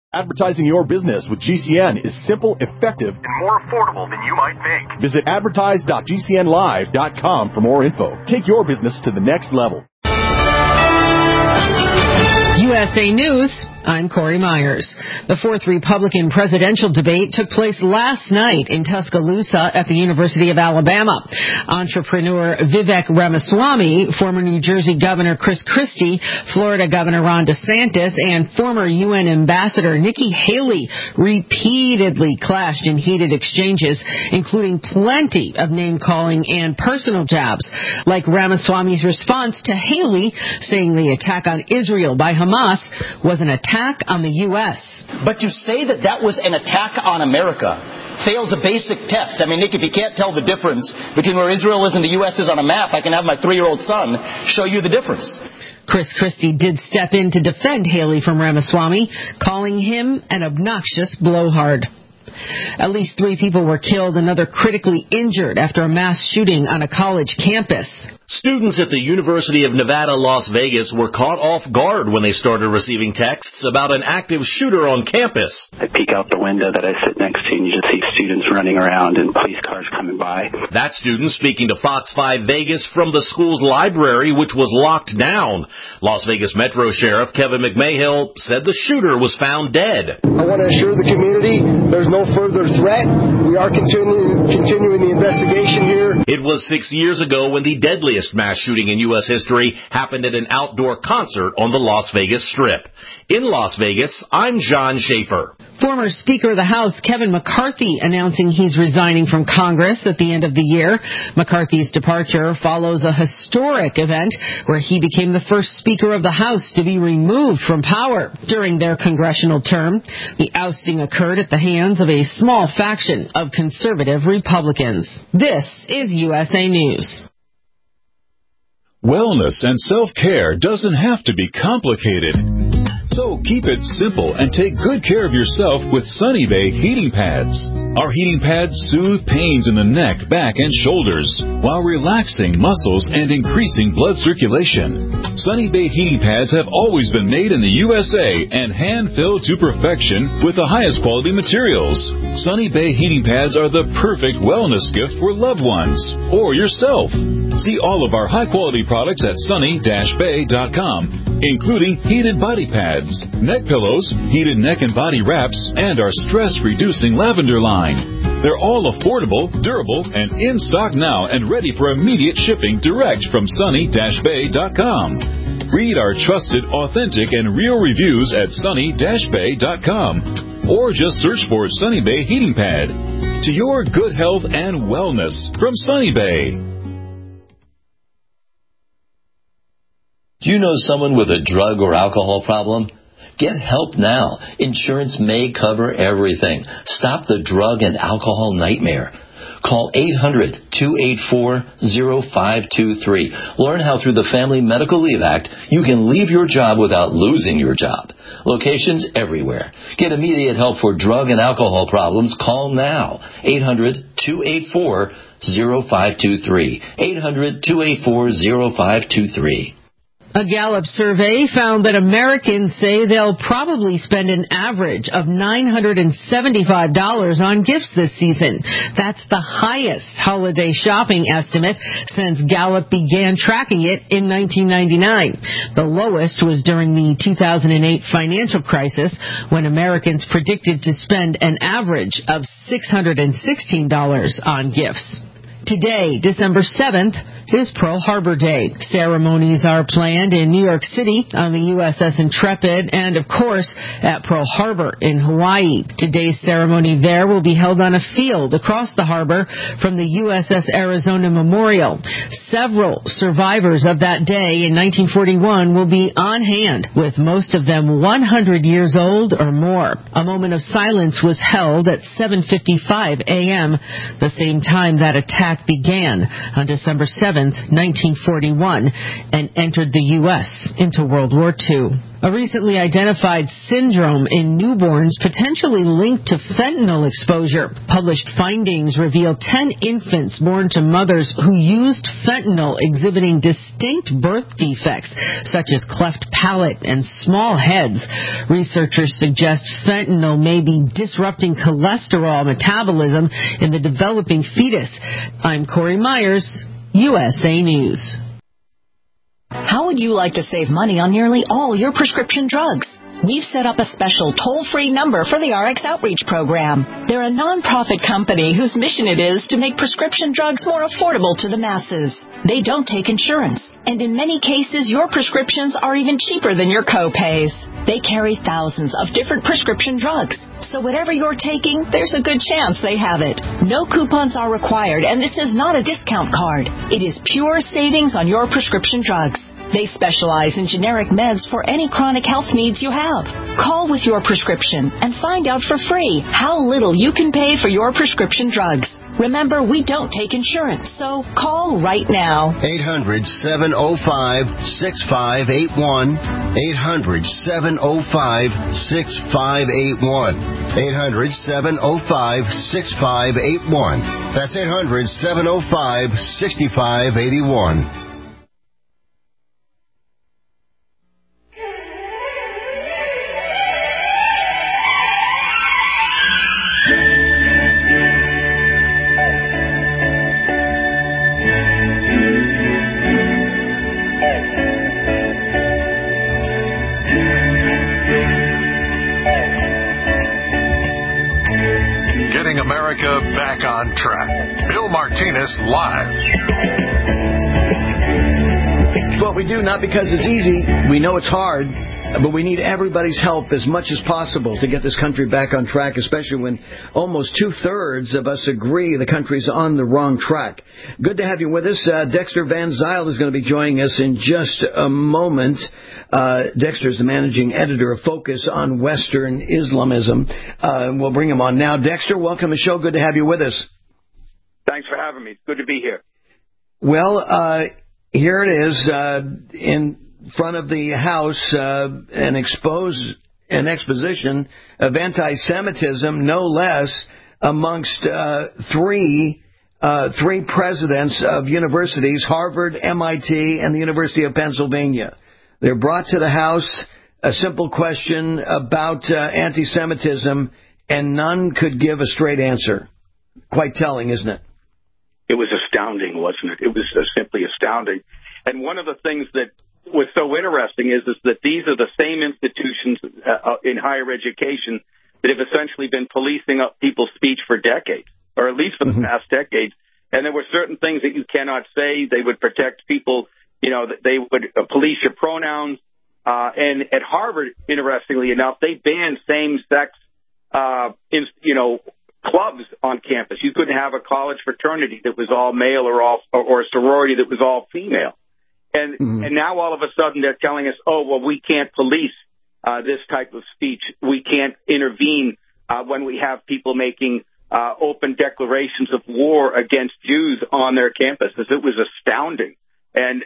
Advertising your business with GCN is simple, effective, and more affordable than you might think. Visit advertise.gcnlive.com for more info. Take your business to the next level. USA News, I'm Corey Myers. The fourth Republican presidential debate took place last night in Tuscaloosa at the University of Alabama. Entrepreneur Vivek Ramaswamy, former New Jersey Governor Chris Christie, Florida Governor Ron DeSantis, and former UN Ambassador Nikki Haley repeatedly clashed in heated exchanges, including plenty of name-calling and personal jabs, like Ramaswamy's response to Haley saying the attack on Israel by Hamas was an attack on the U.S. But to say that that was an attack on America fails a basic test. I mean, Nick, if you can't tell the difference between where Israel is and the U.S. is on a map, I can have my 3-year-old son show you the difference. Chris Christie did step in to defend Haley from Ramaswamy, calling him an obnoxious blowhard. At least 3 people were killed, another critically injured after a mass shooting on a college campus. Students at the University of Nevada, Las Vegas were caught off guard when they started receiving texts about an active shooter on campus. I peek out the window that I sit next to, and you just see students running around and police cars coming by. That student speaking to Fox 5 Vegas from the school's library, which was locked down. Las Vegas Metro Sheriff Kevin McMahill said the shooter was found dead. I want to assure the community there's no further threat. We are continuing the investigation here. It was 6 years ago when the deadliest mass shooting in U.S. history happened at an outdoor concert on the Las Vegas Strip. In Las Vegas, I'm John Schaefer. Former Speaker of the House Kevin McCarthy announcing he's resigning from Congress at the end of the year. McCarthy's departure follows a historic event where he became the first Speaker of the House to be removed from power during their congressional term. The ousting occurred at the hands of a small faction of conservative Republicans. This is USA News. Wellness and self-care doesn't have to be complicated. So keep it simple and take good care of yourself with Sunny Bay heating pads. Our heating pads soothe pains in the neck, back, and shoulders while relaxing muscles and increasing blood circulation. Sunny Bay heating pads have always been made in the USA and hand-filled to perfection with the highest quality materials. Sunny Bay heating pads are the perfect wellness gift for loved ones or yourself. See all of our high-quality products at sunny-bay.com, including heated body pads, neck pillows, heated neck and body wraps, and our stress-reducing lavender line. They're all affordable, durable, and in stock now and ready for immediate shipping direct from sunny-bay.com. Read our trusted, authentic, and real reviews at sunny-bay.com, or just search for Sunny Bay Heating Pad. To your good health and wellness from Sunny Bay. Do you know someone with a drug or alcohol problem? Get help now. Insurance may cover everything. Stop the drug and alcohol nightmare. Call 800-284-0523. Learn how through the Family Medical Leave Act you can leave your job without losing your job. Locations everywhere. Get immediate help for drug and alcohol problems. Call now. 800-284-0523. 800-284-0523. A Gallup survey found that Americans say they'll probably spend an average of $975 on gifts this season. That's the highest holiday shopping estimate since Gallup began tracking it in 1999. The lowest was during the 2008 financial crisis, when Americans predicted to spend an average of $616 on gifts. Today, December 7th, is Pearl Harbor Day. Ceremonies are planned in New York City on the USS Intrepid and, of course, at Pearl Harbor in Hawaii. Today's ceremony there will be held on a field across the harbor from the USS Arizona Memorial. Several survivors of that day in 1941 will be on hand, with most of them 100 years old or more. A moment of silence was held at 7:55 a.m., the same time that attack began on December 7th, 7th, 1941, and entered the U.S. into World War II. A recently identified syndrome in newborns potentially linked to fentanyl exposure. Published findings reveal 10 infants born to mothers who used fentanyl exhibiting distinct birth defects, such as cleft palate and small heads. Researchers suggest fentanyl may be disrupting cholesterol metabolism in the developing fetus. I'm Corey Myers, USA News. How would you like to save money on nearly all your prescription drugs? We've set up a special toll-free number for the RX Outreach Program. They're a non-profit company whose mission it is to make prescription drugs more affordable to the masses. They don't take insurance, and in many cases, your prescriptions are even cheaper than your co-pays. They carry thousands of different prescription drugs, so whatever you're taking, there's a good chance they have it. No coupons are required, and this is not a discount card. It is pure savings on your prescription drugs. They specialize in generic meds for any chronic health needs you have. Call with your prescription and find out for free how little you can pay for your prescription drugs. Remember, we don't take insurance, so call right now. 800-705-6581. 800-705-6581. 800-705-6581. That's 800-705-6581. America back on track. Bill Martinez live. What we do, not because it's easy, we know it's hard, but we need everybody's help as much as possible to get this country back on track, especially when almost 2/3 of us agree the country's on the wrong track. Good to have you with us. Dexter Van Zyl is going to be joining us in just a moment. Dexter is the managing editor of Focus on Western Islamism. We'll bring him on now. Dexter, welcome to the show. Good to have you with us. Thanks for having me. It's good to be here. Well, here it is in front of the House, an exposition of anti-Semitism, no less, amongst three presidents of universities, Harvard, MIT, and the University of Pennsylvania. They're brought to the House, a simple question about anti-Semitism, and none could give a straight answer. Quite telling, isn't it? It was astounding, wasn't it? It was simply astounding. And one of the things that was so interesting is that these are the same institutions in higher education that have essentially been policing up people's speech for decades, or at least for the past decade. And there were certain things that you cannot say. They would protect people. You know, they would police your pronouns. And at Harvard, interestingly enough, they banned same-sex, clubs on campus. You couldn't have a college fraternity that was all male or a sorority that was all female. And now all of a sudden they're telling us, oh, well, we can't police this type of speech. We can't intervene when we have people making open declarations of war against Jews on their campuses. It was astounding. And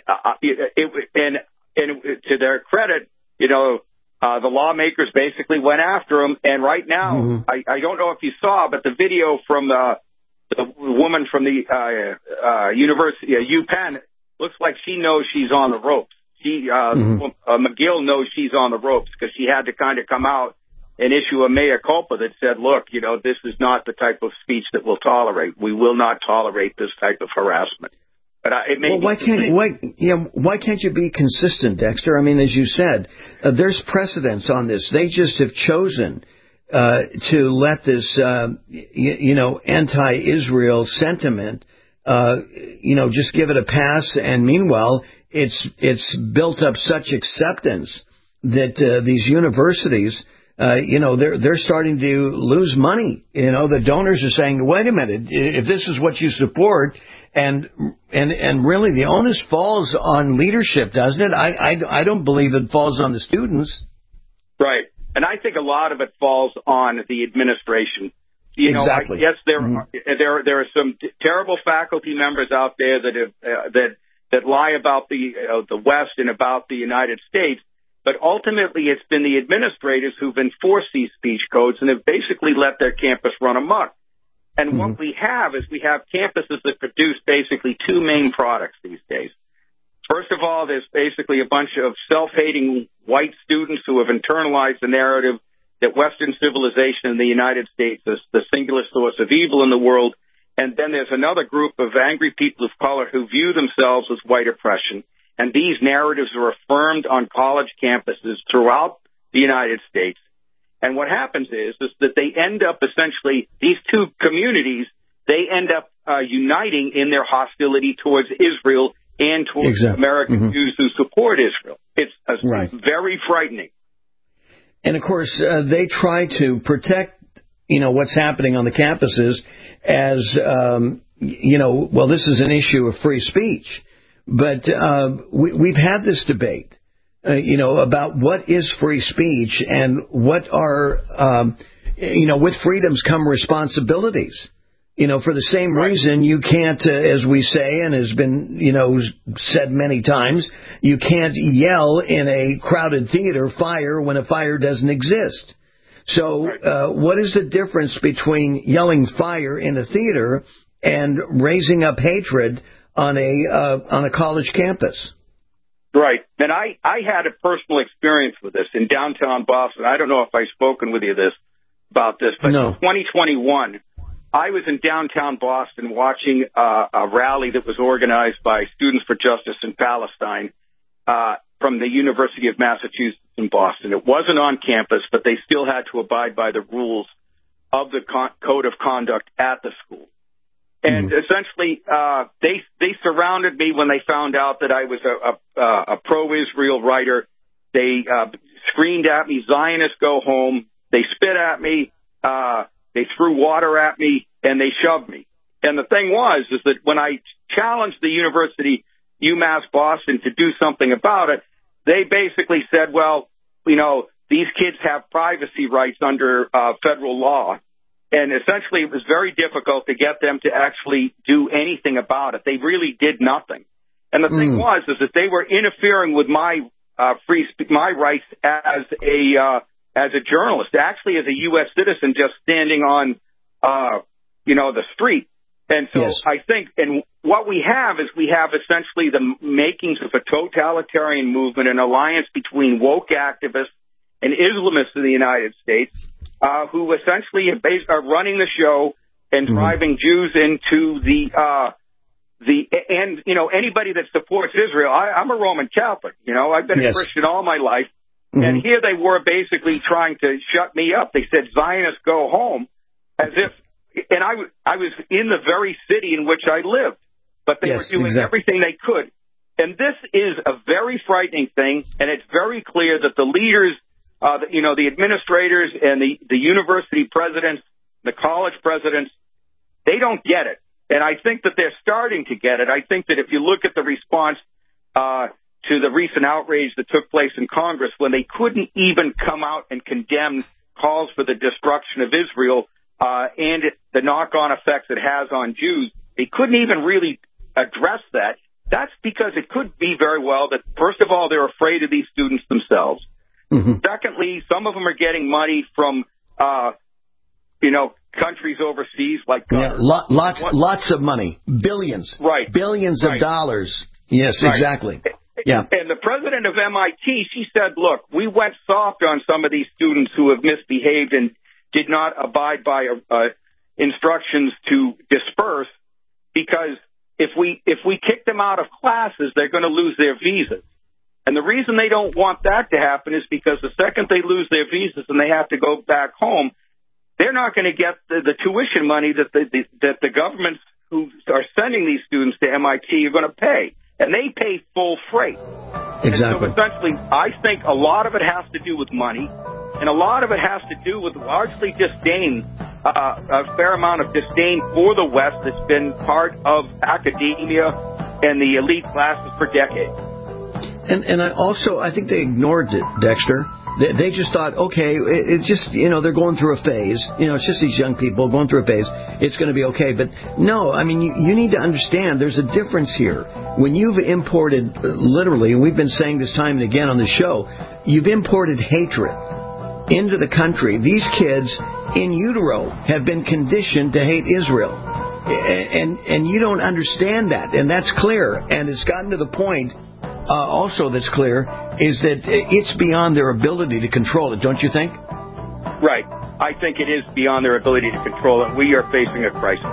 to their credit, the lawmakers basically went after them. And right now, I don't know if you saw, but the video from the woman from the University of UPenn looks like she knows she's on the ropes. McGill knows she's on the ropes because she had to kind of come out and issue a mea culpa that said, look, this is not the type of speech that we'll tolerate. We will not tolerate this type of harassment. But why can't you be consistent, Dexter? I mean, as you said, there's precedence on this. They just have chosen to let this, anti-Israel sentiment, just give it a pass. And meanwhile, it's built up such acceptance that these universities, they're starting to lose money. The donors are saying, wait a minute, if this is what you support. And really, the onus falls on leadership, doesn't it? I don't believe it falls on the students. Right. And I think a lot of it falls on the administration. Exactly. Yes, there are some terrible faculty members out there that that lie about the West and about the United States. But ultimately, it's been the administrators who've enforced these speech codes and have basically let their campus run amok. And what we have is we have campuses that produce basically two main products these days. First of all, there's basically a bunch of self-hating white students who have internalized the narrative that Western civilization in the United States is the singular source of evil in the world. And then there's another group of angry people of color who view themselves as white oppression. And these narratives are affirmed on college campuses throughout the United States. And what happens is that they end up essentially, these two communities, they end up uniting in their hostility towards Israel and towards American Jews who support Israel. It's very frightening. And, of course, they try to protect, what's happening on the campuses as, well, this is an issue of free speech. But we've had this debate, about what is free speech and what are, with freedoms come responsibilities. For the same reason you can't, as we say and has been, said many times, you can't yell in a crowded theater, fire, when a fire doesn't exist. So what is the difference between yelling fire in a theater and raising up hatred on a college campus? Right. And I had a personal experience with this in downtown Boston. I don't know if I've spoken with you about this, but in 2021, I was in downtown Boston watching a rally that was organized by Students for Justice in Palestine from the University of Massachusetts in Boston. It wasn't on campus, but they still had to abide by the rules of the code of conduct at the school. And essentially, they surrounded me when they found out that I was a pro-Israel writer. They screamed at me, "Zionists, go home." They spit at me. They threw water at me, and they shoved me. And the thing is that when I challenged the university, UMass Boston, to do something about it, they basically said, well, these kids have privacy rights under federal law. And essentially, it was very difficult to get them to actually do anything about it. They really did nothing. And the thing is that they were interfering with my my rights as a journalist, actually as a U.S. citizen, just standing on the street. And so I think, and what we have is essentially the makings of a totalitarian movement, an alliance between woke activists and Islamists in the United States, who essentially are running the show and driving Jews into anybody that supports Israel. I'm a Roman Catholic, I've been a Christian all my life. And here they were basically trying to shut me up. They said, "Zionists, go home," as if, and I was in the very city in which I lived, but they were doing everything they could. And this is a very frightening thing, and it's very clear that the leaders, the administrators and the university presidents, the college presidents, they don't get it. And I think that they're starting to get it. I think that if you look at the response to the recent outrage that took place in Congress, when they couldn't even come out and condemn calls for the destruction of Israel and the knock-on effects it has on Jews, they couldn't even really address that. That's because it could be very well that, first of all, they're afraid of these students themselves. Secondly, some of them are getting money from, countries overseas like lots of money, billions, billions of dollars. Yes, exactly. Yeah. And the president of MIT, she said, "Look, we went soft on some of these students who have misbehaved and did not abide by instructions to disperse, because if we kick them out of classes, they're going to lose their visas. And the reason they don't want that to happen is because the second they lose their visas and they have to go back home, they're not going to get the tuition money that the governments who are sending these students to MIT are going to pay. And they pay full freight." Exactly. And so essentially, I think a lot of it has to do with money, and a lot of it has to do with largely disdain, a fair amount of disdain for the West that's been part of academia and the elite classes for decades. And I think they ignored it, Dexter. They just thought, okay, it's just, they're going through a phase. It's just these young people going through a phase. It's going to be okay. But no, I mean, you need to understand there's a difference here. When you've imported, literally, and we've been saying this time and again on the show, you've imported hatred into the country. These kids in utero have been conditioned to hate Israel. And you don't understand that. And that's clear. And it's gotten to the point also that's clear is that it's beyond their ability to control it, don't you think? Right. I think it is beyond their ability to control it. We are facing a crisis.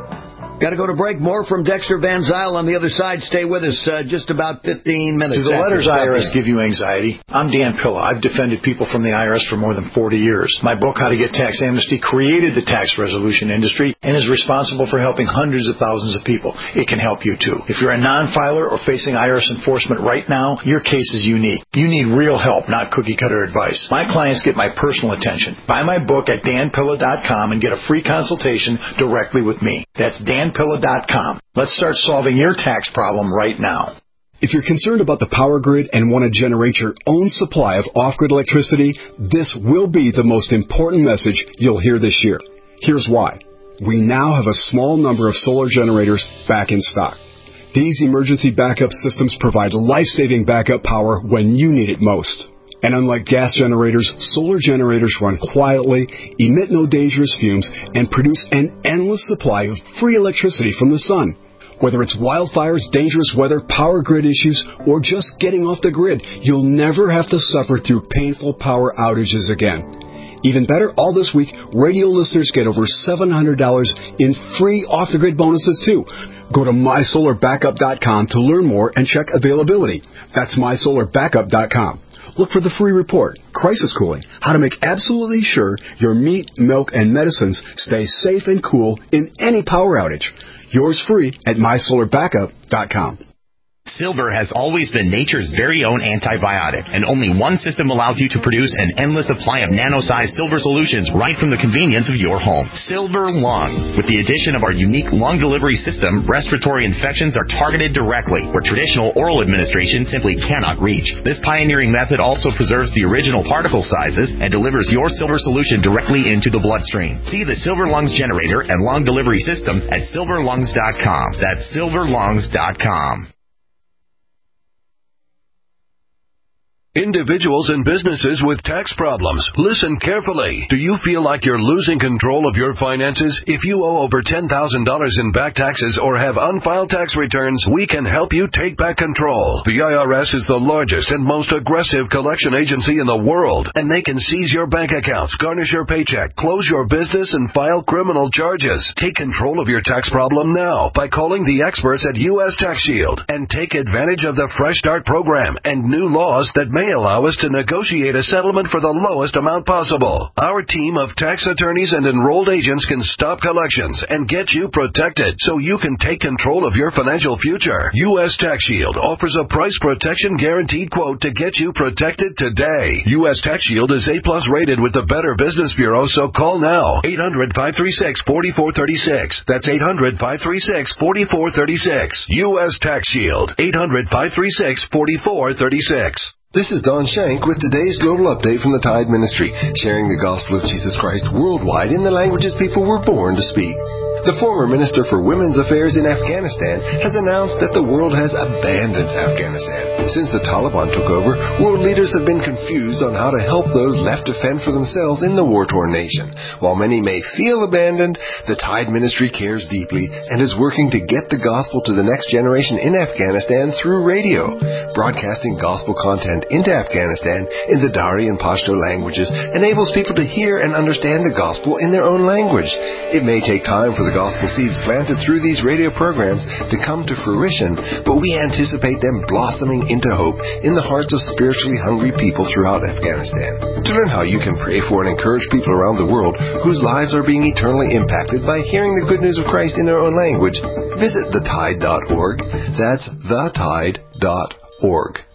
Got to go to break. More from Dexter Van Zyl on the other side. Stay with us just about 15 minutes. Do the letters IRS give you anxiety? I'm Dan Pilla. I've defended people from the IRS for more than 40 years. My book, How to Get Tax Amnesty, created the tax resolution industry and is responsible for helping hundreds of thousands of people. It can help you, too. If you're a non-filer or facing IRS enforcement right now, your case is unique. You need real help, not cookie-cutter advice. My clients get my personal attention. Buy my book at danpilla.com and get a free consultation directly with me. That's danpilla.com. Let's start solving your tax problem right now. If you're concerned about the power grid and want to generate your own supply of off-grid electricity, this will be the most important message you'll hear this year. Here's why. We now have a small number of solar generators back in stock. These emergency backup systems provide life-saving backup power when you need it most. And unlike gas generators, solar generators run quietly, emit no dangerous fumes, and produce an endless supply of free electricity from the sun. Whether it's wildfires, dangerous weather, power grid issues, or just getting off the grid, you'll never have to suffer through painful power outages again. Even better, all this week, radio listeners get over $700 in free off-the-grid bonuses, too. Go to mysolarbackup.com to learn more and check availability. That's mysolarbackup.com. Look for the free report, Crisis Cooling, how to make absolutely sure your meat, milk, and medicines stay safe and cool in any power outage. Yours free at mysolarbackup.com. Silver has always been nature's very own antibiotic, and only one system allows you to produce an endless supply of nano-sized silver solutions right from the convenience of your home. Silver Lungs. With the addition of our unique lung delivery system, respiratory infections are targeted directly, where traditional oral administration simply cannot reach. This pioneering method also preserves the original particle sizes and delivers your silver solution directly into the bloodstream. See the Silver Lungs generator and lung delivery system at silverlungs.com. That's silverlungs.com. Individuals and businesses with tax problems, listen carefully. Do you feel like you're losing control of your finances? If you owe over $10,000 in back taxes or have unfiled tax returns, we can help you take back control. The IRS is the largest and most aggressive collection agency in the world, and they can seize your bank accounts, garnish your paycheck, close your business, and file criminal charges. Take control of your tax problem now by calling the experts at U.S. Tax Shield and take advantage of the Fresh Start program and new laws that may allow us to negotiate a settlement for the lowest amount possible. Our team of tax attorneys and enrolled agents can stop collections and get you protected so you can take control of your financial future. U.S. Tax Shield offers a price protection guaranteed quote to get you protected today. U.S. Tax Shield is A+ rated with the Better Business Bureau, so call now. 800-536-4436. That's 800-536-4436. U.S. Tax Shield. 800-536-4436. This is Don Shank with today's Global Update from the Tide Ministry, sharing the gospel of Jesus Christ worldwide in the languages people were born to speak. The former Minister for Women's Affairs in Afghanistan has announced that the world has abandoned Afghanistan. Since the Taliban took over, world leaders have been confused on how to help those left to fend for themselves in the war-torn nation. While many may feel abandoned, the Tide Ministry cares deeply and is working to get the gospel to the next generation in Afghanistan through radio. Broadcasting gospel content into Afghanistan in the Dari and Pashto languages enables people to hear and understand the gospel in their own language. It may take time for the gospel seeds planted through these radio programs to come to fruition, but we anticipate them blossoming into hope in the hearts of spiritually hungry people throughout Afghanistan. To learn how you can pray for and encourage people around the world whose lives are being eternally impacted by hearing the good news of Christ in their own language, visit thetide.org. That's thetide.org.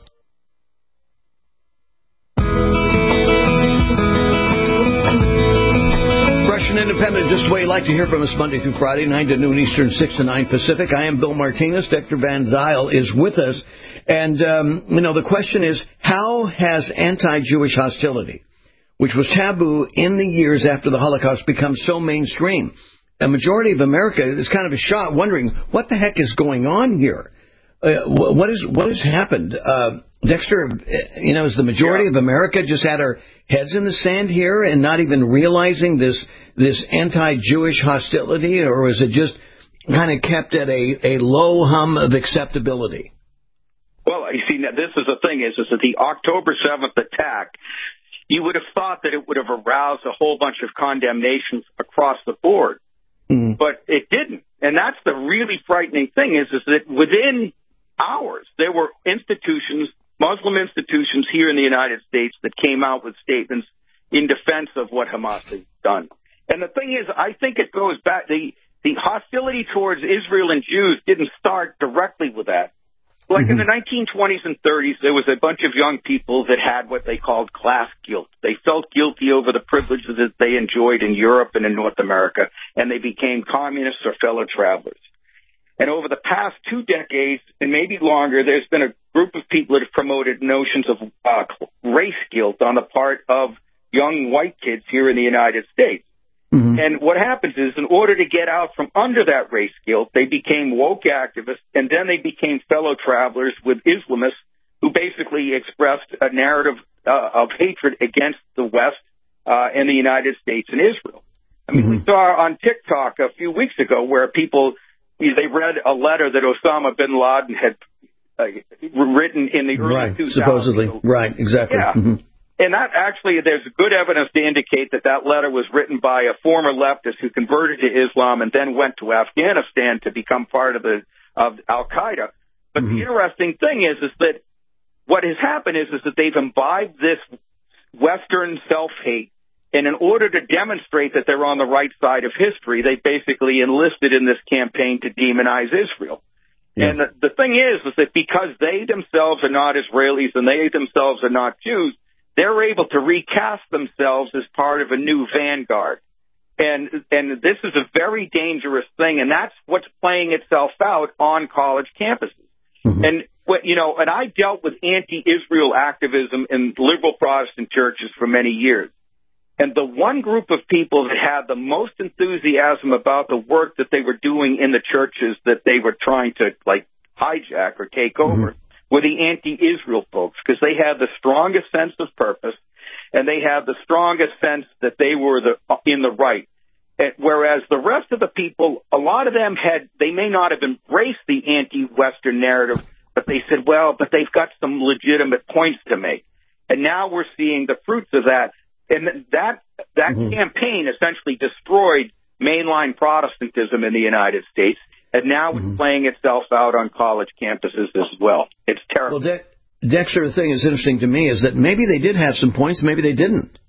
Independent, just the way you like to hear from us Monday through Friday, 9 to noon Eastern, 6 to 9 Pacific. I am Bill Martinez. Dexter Van Zyl is with us. And, the question is, how has anti-Jewish hostility, which was taboo in the years after the Holocaust, become so mainstream? A majority of America is kind of shocked, wondering, what the heck is going on here? What has happened? Dexter, is the majority of America just had our heads in the sand here and not even realizing this anti-Jewish hostility, or is it just kind of kept at a low hum of acceptability? Well, you see, this is the thing, is that the October 7th attack, you would have thought that it would have aroused a whole bunch of condemnations across the board. But it didn't. And that's the really frightening thing, is that within hours, there were institutions, Muslim institutions here in the United States, that came out with statements in defense of what Hamas has done. And the thing is, I think it goes back, the hostility towards Israel and Jews didn't start directly with that. Like in the 1920s and 30s, there was a bunch of young people that had what they called class guilt. They felt guilty over the privileges that they enjoyed in Europe and in North America, and they became communists or fellow travelers. And over the past 2 decades, and maybe longer, there's been a group of people that have promoted notions of race guilt on the part of young white kids here in the United States. And what happens is, in order to get out from under that race guilt, they became woke activists, and then they became fellow travelers with Islamists who basically expressed a narrative of hatred against the West and the United States and Israel. I mean, we saw on TikTok a few weeks ago where people, they read a letter that Osama bin Laden had written in the early 2000s. Supposedly. Right, exactly. Yeah. And that actually, there's good evidence to indicate that letter was written by a former leftist who converted to Islam and then went to Afghanistan to become part of Al-Qaeda. But the interesting thing is that what has happened is that they've imbibed this Western self-hate, and in order to demonstrate that they're on the right side of history, they basically enlisted in this campaign to demonize Israel. Yeah. And the thing is that because they themselves are not Israelis and they themselves are not Jews, they're able to recast themselves as part of a new vanguard. And this is a very dangerous thing, and that's what's playing itself out on college campuses. And, and I dealt with anti-Israel activism in liberal Protestant churches for many years. And the one group of people that had the most enthusiasm about the work that they were doing in the churches that they were trying to, hijack or take over were the anti-Israel folks, because they had the strongest sense of purpose, and they had the strongest sense that they were in the right. Whereas the rest of the people, a lot of them they may not have embraced the anti-Western narrative, but they said, but they've got some legitimate points to make. And now we're seeing the fruits of that. And that campaign essentially destroyed mainline Protestantism in the United States. And now it's playing itself out on college campuses as well. It's terrible. Well, Dexter, the thing that's interesting to me is that maybe they did have some points, maybe they didn't.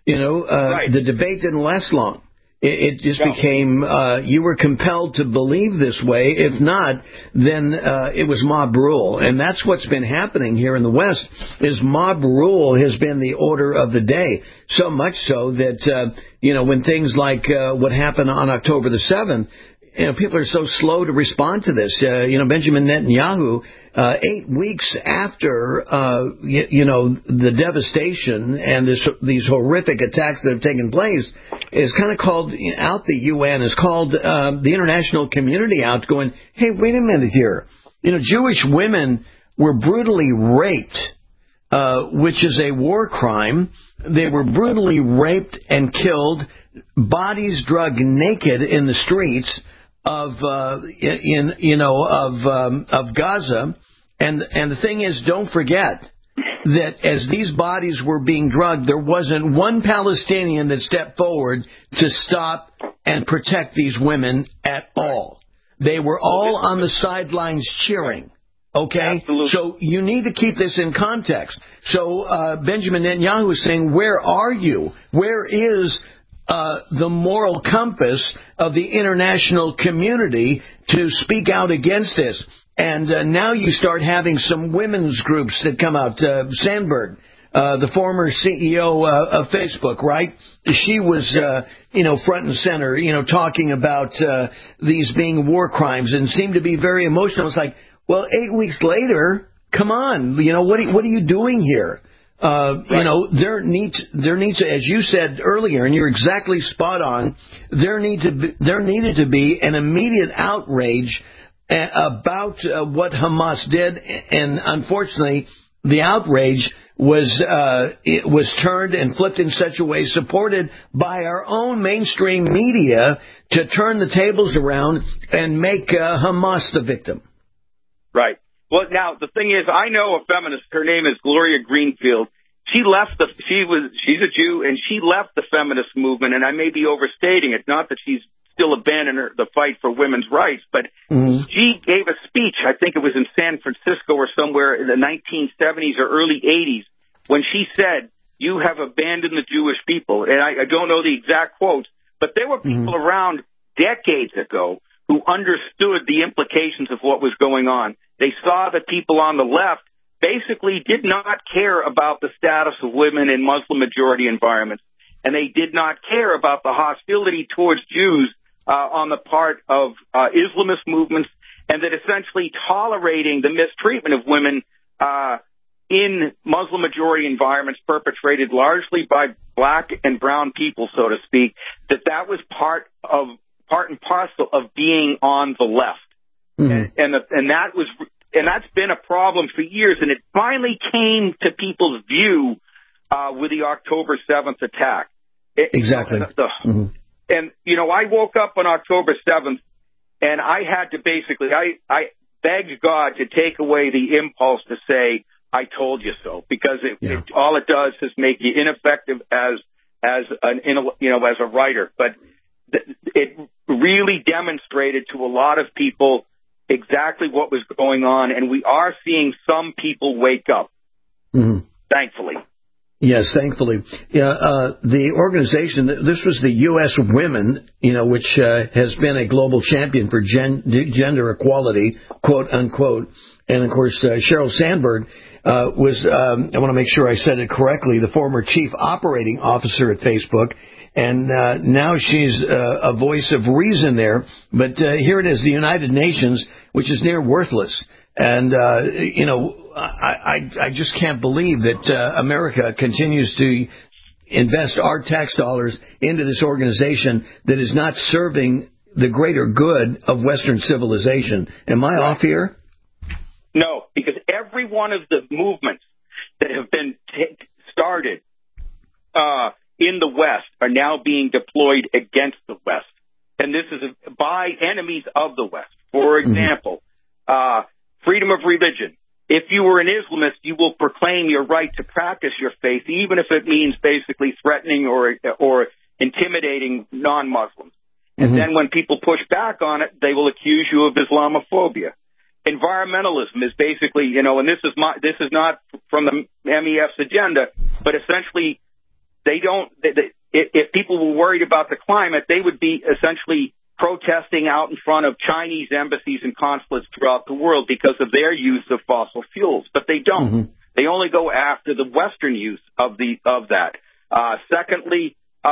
Right. The debate didn't last long. It just became, you were compelled to believe this way. If not, then it was mob rule. And that's what's been happening here in the West, is mob rule has been the order of the day. So much so that, when things like what happened on October the 7th, people are so slow to respond to this. Benjamin Netanyahu, 8 weeks after, the devastation and these horrific attacks that have taken place, is kind of called out the UN, is called the international community out, going, hey, wait a minute here. Jewish women were brutally raped, which is a war crime. They were brutally raped and killed, bodies dragged naked in the streets of Gaza, and the thing is, don't forget that as these bodies were being drugged, there wasn't one Palestinian that stepped forward to stop and protect these women at all. They were all on the sidelines cheering. Okay? Absolutely. So you need to keep this in context. So Benjamin Netanyahu is saying, where are you? Where is the moral compass of the international community to speak out against this? And now you start having some women's groups that come out. Sandberg, the former CEO of Facebook, right? She was, front and center, talking about these being war crimes and seemed to be very emotional. It's like, well, 8 weeks later, Come on, what are you doing here? There needs to, as you said earlier, and you're exactly spot on. There needed to be an immediate outrage about what Hamas did, and unfortunately, the outrage was turned and flipped in such a way, supported by our own mainstream media, to turn the tables around and make Hamas the victim. Right. Well, now the thing is, I know a feminist. Her name is Gloria Greenfield. She's a Jew, and she left the feminist movement. And I may be overstating it, not that she's still abandoned the fight for women's rights, but she gave a speech. I think it was in San Francisco or somewhere in the 1970s or early 80s, when she said, "You have abandoned the Jewish people." And I don't know the exact quotes, but there were people around decades ago who understood the implications of what was going on. They saw that people on the left basically did not care about the status of women in Muslim-majority environments, and they did not care about the hostility towards Jews on the part of Islamist movements, and that essentially tolerating the mistreatment of women in Muslim-majority environments perpetrated largely by black and brown people, so to speak, that was part and parcel of being on the left. And that's been a problem for years, and it finally came to people's view with the October 7th attack. Exactly. And, I woke up on October 7th, and I had to basically, I begged God to take away the impulse to say, "I told you so," because all it does is make you ineffective as a writer. But it really demonstrated to a lot of people exactly what was going on, and we are seeing some people wake up, thankfully. Yes, thankfully. The organization, this was the U.S. Women, which has been a global champion for gender equality, quote unquote. And of course, Sheryl Sandberg was, I want to make sure I said it correctly, the former chief operating officer at Facebook. And now she's a voice of reason there. But here it is, the United Nations, which is near worthless. And, I just can't believe that America continues to invest our tax dollars into this organization that is not serving the greater good of Western civilization. Am I off here? No, because every one of the movements that have been started in the West are now being deployed against the West. And this is by enemies of the West. For example, freedom of religion. If you were an Islamist, you will proclaim your right to practice your faith, even if it means basically threatening or intimidating non-Muslims. And then when people push back on it, they will accuse you of Islamophobia. Environmentalism is basically, and this is not from the MEF's agenda, but essentially if people were worried about the climate, they would be essentially protesting out in front of Chinese embassies and consulates throughout the world because of their use of fossil fuels. But they don't. They only go after the Western use of that. Secondly,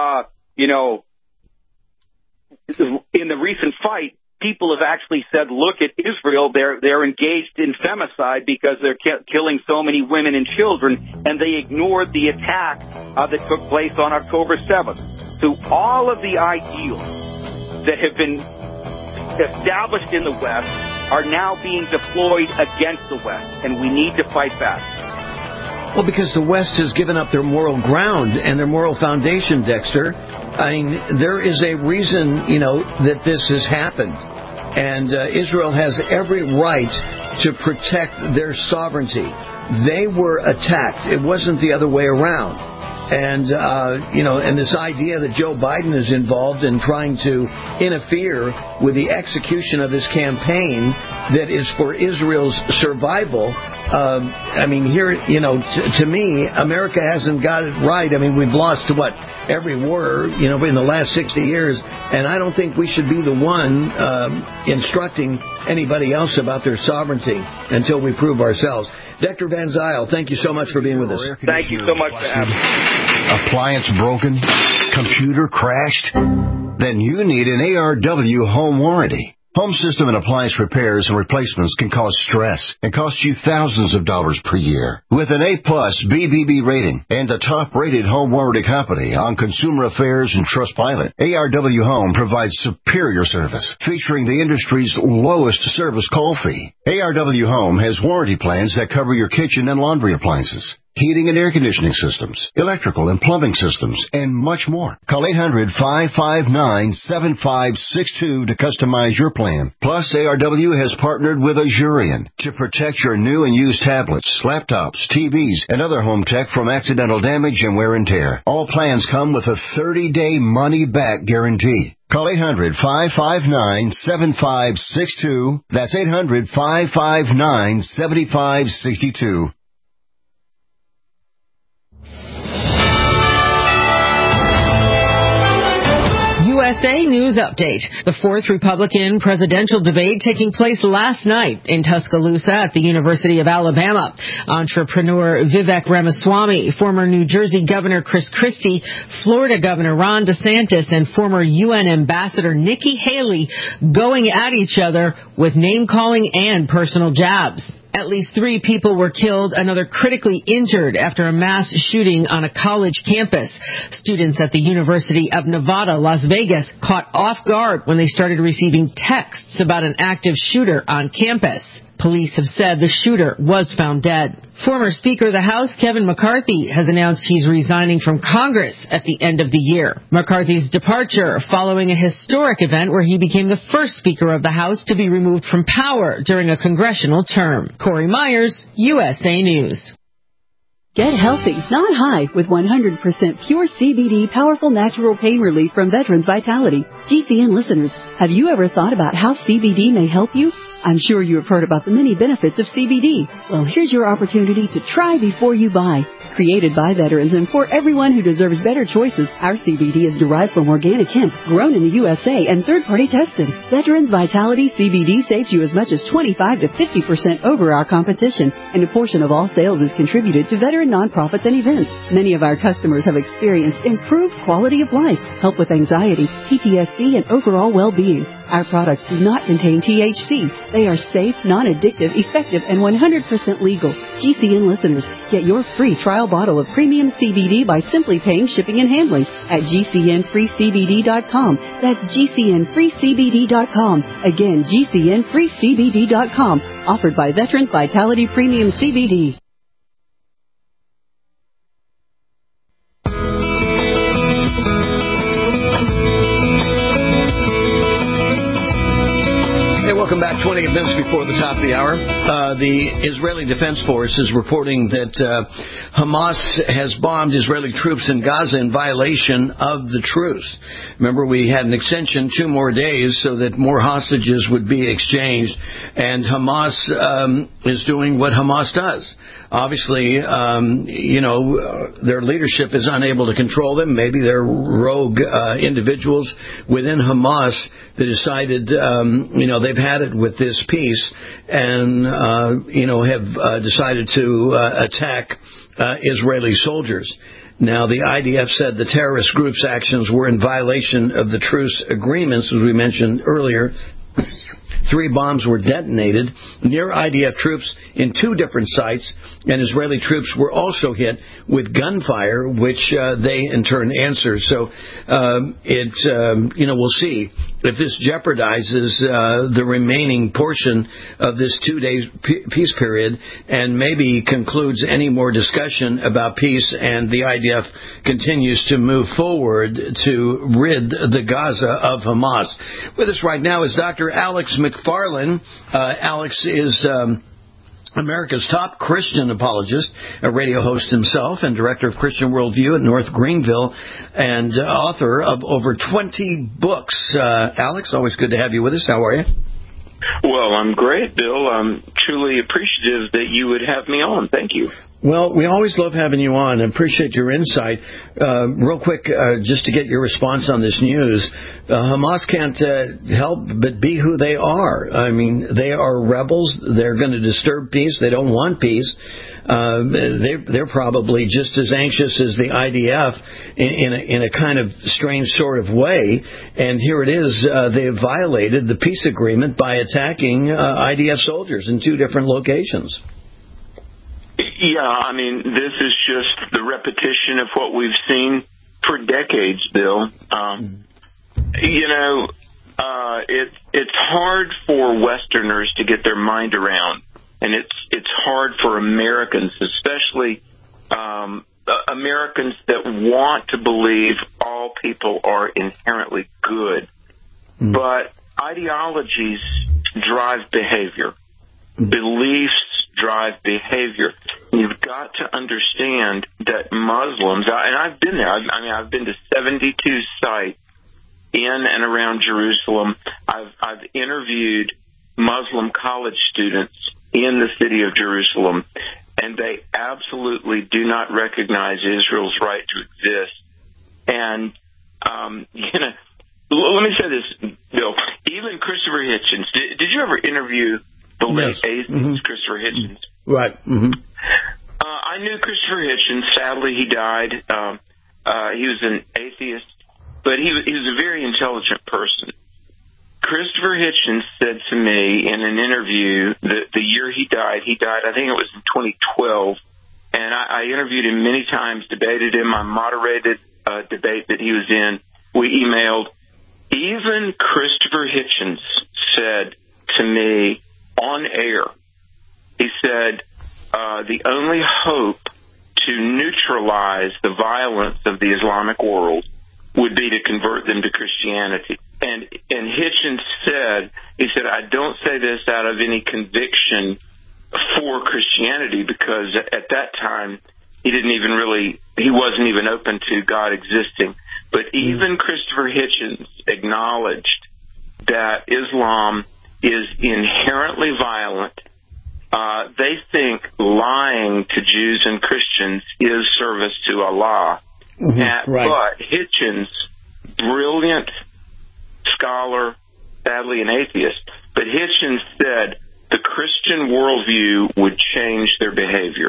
in the recent fight, people have actually said, look at Israel, they're engaged in femicide because they're killing so many women and children, and they ignored the attack that took place on October 7th. So all of the ideals that have been established in the West are now being deployed against the West, and we need to fight back. Well, because the West has given up their moral ground and their moral foundation, Dexter. I mean, there is a reason, that this has happened. And Israel has every right to protect their sovereignty. They were attacked. It wasn't the other way around. And, and this idea that Joe Biden is involved in trying to interfere with the execution of this campaign that is for Israel's survival. Here, to me, America hasn't got it right. I mean, we've lost every war, in the last 60 years. And I don't think we should be the one instructing anybody else about their sovereignty until we prove ourselves. Dr. Van Zyl, thank you so much for being with us. Thank you so much for having me. Appliance broken? Computer crashed? Then you need an ARW home warranty. Home system and appliance repairs and replacements can cause stress and cost you thousands of dollars per year. With an A-plus BBB rating and a top-rated home warranty company on Consumer Affairs and Trustpilot, ARW Home provides superior service, featuring the industry's lowest service call fee. ARW Home has warranty plans that cover your kitchen and laundry appliances, heating and air conditioning systems, electrical and plumbing systems, and much more. Call 800-559-7562 to customize your plan. Plus, ARW has partnered with Azurion to protect your new and used tablets, laptops, TVs, and other home tech from accidental damage and wear and tear. All plans come with a 30-day money-back guarantee. Call 800-559-7562. That's 800-559-7562. USA News Update. The fourth Republican presidential debate taking place last night in Tuscaloosa at the University of Alabama. Entrepreneur Vivek Ramaswamy, former New Jersey Governor Chris Christie, Florida Governor Ron DeSantis, and former UN Ambassador Nikki Haley going at each other with name-calling and personal jabs. At least 3 people were killed, another critically injured after a mass shooting on a college campus. Students at the University of Nevada, Las Vegas, caught off guard when they started receiving texts about an active shooter on campus. Police have said the shooter was found dead. Former Speaker of the House, Kevin McCarthy, has announced he's resigning from Congress at the end of the year. McCarthy's departure following a historic event where he became the first Speaker of the House to be removed from power during a congressional term. Corey Myers, USA News. Get healthy, not high, with 100% pure CBD powerful natural pain relief from Veterans Vitality. GCN listeners, have you ever thought about how CBD may help you? I'm sure you have heard about the many benefits of CBD. Well, here's your opportunity to try before you buy. Created by veterans and for everyone who deserves better choices, our CBD is derived from organic hemp, grown in the USA and third-party tested. Veterans Vitality CBD saves you as much as 25 to 50% over our competition, and a portion of all sales is contributed to veteran nonprofits and events. Many of our customers have experienced improved quality of life, help with anxiety, PTSD, and overall well-being. Our products do not contain THC. They are safe, non-addictive, effective, and 100% legal. GCN listeners, get your free trial bottle of premium CBD by simply paying shipping and handling at GCNFreeCBD.com. That's GCNFreeCBD.com. Again, GCNFreeCBD.com. Offered by Veterans Vitality Premium CBD. Welcome back. 28 minutes before the top of the hour. The Israeli Defense Force is reporting that Hamas has bombed Israeli troops in Gaza in violation of the truce. Remember, we had an extension 2 more days so that more hostages would be exchanged, and Hamas is doing what Hamas does. Obviously, their leadership is unable to control them. Maybe they're rogue individuals within Hamas that decided, they've had it with this peace and, have decided to attack Israeli soldiers. Now, the IDF said the terrorist group's actions were in violation of the truce agreements, as we mentioned earlier. 3 bombs were detonated near IDF troops in 2 different sites, and Israeli troops were also hit with gunfire, which they in turn answered. So we'll see if this jeopardizes the remaining portion of this 2-day peace period and maybe concludes any more discussion about peace, and the IDF continues to move forward to rid the Gaza of Hamas. With us right now is Dr. Alex McFarland. Alex is America's top Christian apologist, a radio host himself, and director of Christian Worldview at North Greenville, and author of over 20 books. Alex, always good to have you with us. How are you? Well, I'm great, Bill. I'm truly appreciative that you would have me on. Thank you. Well, we always love having you on and appreciate your insight. Real quick, just to get your response on this news, Hamas can't help but be who they are. I mean, they are rebels. They're going to disturb peace. They don't want peace. they're probably just as anxious as the IDF in a kind of strange sort of way. And here it is, they have violated the peace agreement by attacking IDF soldiers in 2 different locations. Yeah, I mean, this is just the repetition of what we've seen for decades, Bill. It's hard for Westerners to get their mind around, and it's hard for Americans, especially Americans that want to believe all people are inherently good. But ideologies drive behavior. Beliefs drive behavior. You've got to understand that Muslims, and I've been there, I've been to 72 sites in and around Jerusalem. I've interviewed Muslim college students in the city of Jerusalem, and they absolutely do not recognize Israel's right to exist. And, let me say this, Bill. Even Christopher Hitchens, did you ever interview the late atheist Christopher Hitchens? Right. I knew Christopher Hitchens. Sadly, he died. He was an atheist, but he was a very intelligent person. Christopher Hitchens said to me in an interview that the year he died, I think it was in 2012, and I interviewed him many times, debated him. I moderated a debate that he was in. We emailed. Even Christopher Hitchens said to me on air, he said, the only hope to neutralize the violence of the Islamic world would be to convert them to Christianity. And Hitchens said, I don't say this out of any conviction for Christianity, because at that time he wasn't even open to God existing. But even Christopher Hitchens acknowledged that Islam is inherently violent. They think lying to Jews and Christians is service to Allah. But Hitchens, brilliant scholar, sadly an atheist, but Hitchens said the Christian worldview would change their behavior.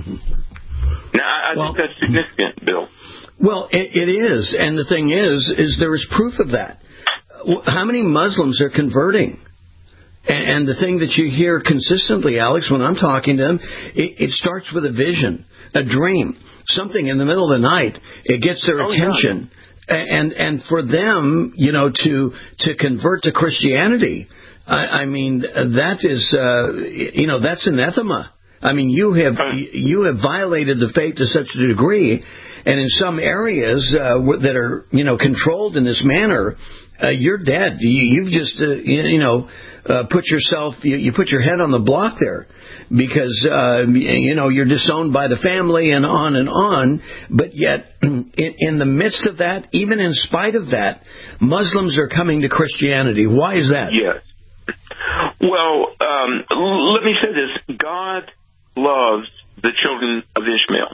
Now, I think that's significant, Bill. Well, it is. And the thing is there is proof of that. How many Muslims are converting? And the thing that you hear consistently, Alex, when I'm talking to them, it starts with a vision, a dream, something in the middle of the night. It gets their attention. And for them, to convert to Christianity, I mean, that is, that's anathema. I mean, you have violated the faith to such a degree, and in some areas that are, controlled in this manner, you're dead. You've just, put yourself, you put your head on the block there, because, you're disowned by the family and on. But yet, in the midst of that, even in spite of that, Muslims are coming to Christianity. Why is that? Yes. Well, let me say this. God loves the children of Ishmael.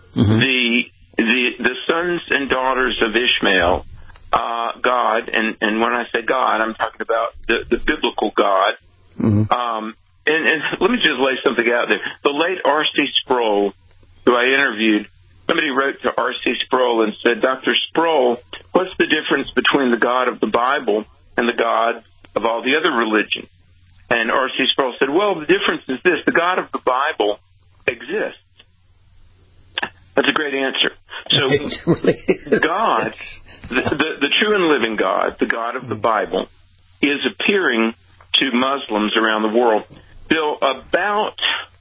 The sons and daughters of Ishmael, God, and when I say God, I'm talking about the biblical God. And let me just lay something out there. The late R.C. Sproul, who I interviewed, somebody wrote to R.C. Sproul and said, Dr. Sproul, what's the difference between the God of the Bible and the God of all the other religions? And R.C. Sproul said, well, the difference is this. The God of the Bible exists. That's a great answer. So God, the true and living God, the God of the Bible, is appearing to Muslims around the world. Bill, about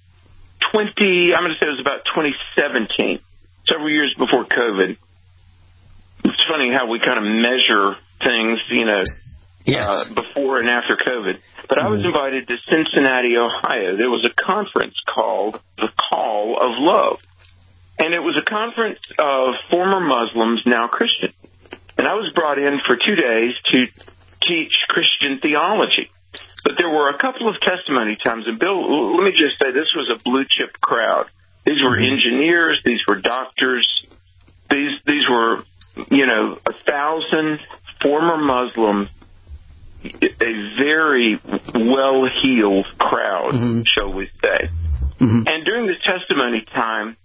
2017, several years before COVID. It's funny how we kind of measure things, before and after COVID. But I was invited to Cincinnati, Ohio. There was a conference called The Call of Love. And it was a conference of former Muslims, now Christian. And I was brought in for 2 days to teach Christian theology. But there were a couple of testimony times. And Bill, let me just say, this was a blue-chip crowd. These were engineers. These were doctors. These were, 1,000 former Muslims, a very well-heeled crowd, shall we say. Mm-hmm. And during the testimony time,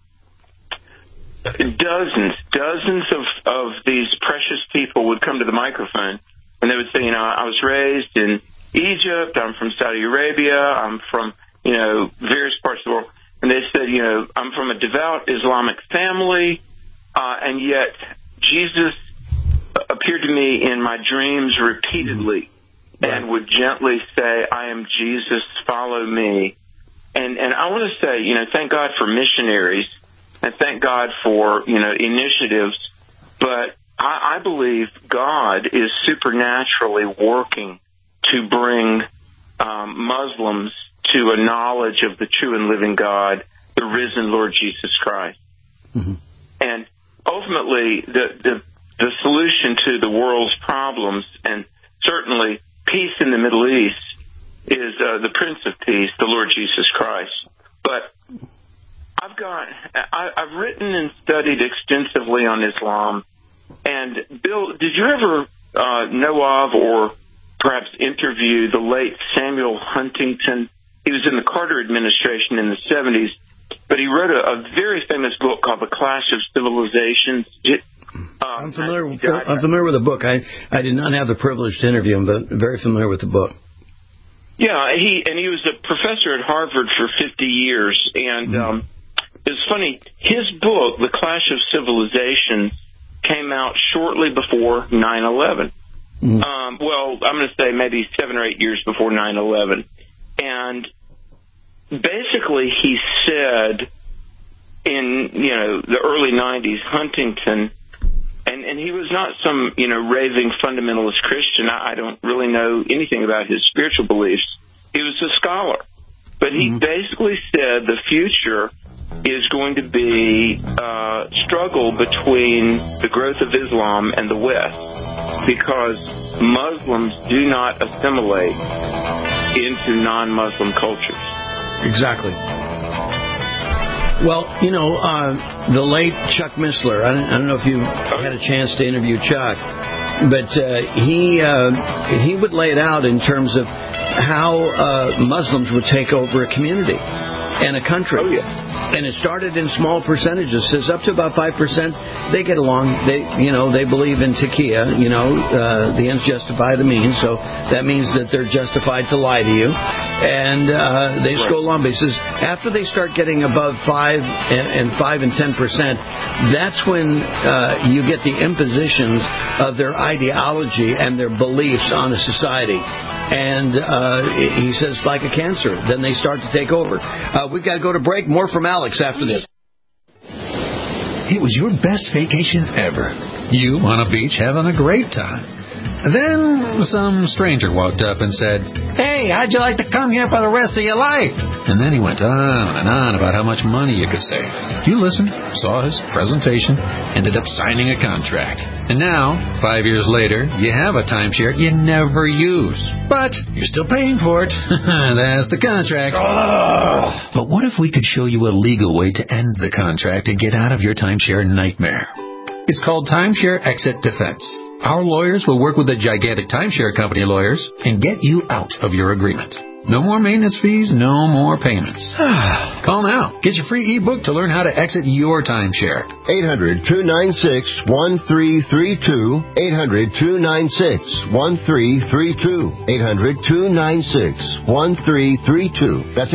dozens of these precious people would come to the microphone, and they would say, I was raised in Egypt, I'm from Saudi Arabia, I'm from, various parts of the world. And they said, I'm from a devout Islamic family, and yet Jesus appeared to me in my dreams repeatedly and would gently say, I am Jesus, follow me. And I want to say, thank God for missionaries and thank God for, initiatives, but I believe God is supernaturally working to bring Muslims to a knowledge of the true and living God, the risen Lord Jesus Christ. Mm-hmm. And ultimately, the solution to the world's problems, and certainly peace in the Middle East, is the Prince of Peace, the Lord Jesus Christ. But I've written and studied extensively on Islam. And Bill, did you ever know of or perhaps interview the late Samuel Huntington? He was in the Carter administration in the 70s, but he wrote a very famous book called The Clash of Civilizations. I'm familiar with the book. I did not have the privilege to interview him, but very familiar with the book. Yeah, he was a professor at Harvard for 50 years, and it's funny, his book, The Clash of Civilizations, came out shortly before 9/11. Well, I'm going to say maybe 7 or 8 years before 9/11. And basically he said in, the early 90s, Huntington, and he was not some, raving fundamentalist Christian. I don't really know anything about his spiritual beliefs. He was a scholar. But he basically said the future is going to be struggle between the growth of Islam and the West, because Muslims do not assimilate into non-Muslim cultures. Exactly. Well, the late Chuck Missler, I don't know if you had a chance to interview Chuck, but he would lay it out in terms of how Muslims would take over a community and a country. Oh, yeah. And it started in small percentages. Says up to about 5%, they get along. They believe in taqiyya. The ends justify the means. So that means that they're justified to lie to you. And they just go along. But he says after they start getting above 5 and 10%, that's when you get the impositions of their ideology and their beliefs on a society. And he says, like a cancer, then they start to take over. We've got to go to break. More from Alex after this. It was your best vacation ever. You on a beach having a great time. Then some stranger walked up and said, "Hey, how'd you like to come here for the rest of your life?" And then he went on and on about how much money you could save. You listened, saw his presentation, ended up signing a contract. And now, 5 years later, you have a timeshare you never use. But you're still paying for it. That's the contract. But what if we could show you a legal way to end the contract and get out of your timeshare nightmare? It's called Timeshare Exit Defense. Our lawyers will work with the gigantic timeshare company lawyers and get you out of your agreement. No more maintenance fees, no more payments. Call now. Get your free ebook to learn how to exit your timeshare. 800-296-1332. 800-296-1332. 800-296-1332. That's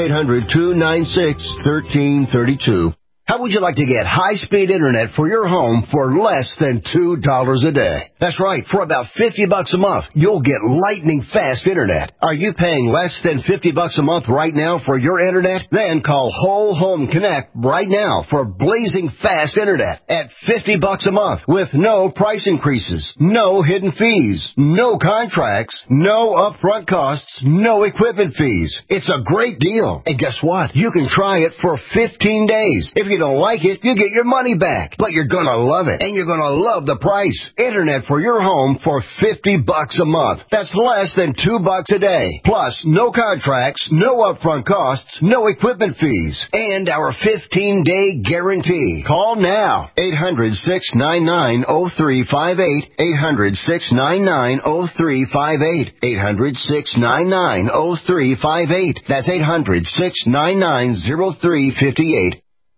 800-296-1332. How would you like to get high-speed internet for your home for less than $2 a day? That's right. For about $50 a month, you'll get lightning-fast internet. Are you paying less than $50 a month right now for your internet? Then call Whole Home Connect right now for blazing fast internet at $50 a month with no price increases, no hidden fees, no contracts, no upfront costs, no equipment fees. It's a great deal. And guess what? You can try it for 15 days. If you don't like it, you get your money back. But you're gonna love it, and you're gonna love the price. Internet for your home for $50 a month. That's less than $2 a day. Plus, no contracts, no upfront costs, no equipment fees, and our 15-day guarantee. Call now. 800-699-0358. 800-699-0358. 800-699-0358. That's 800-699-0358.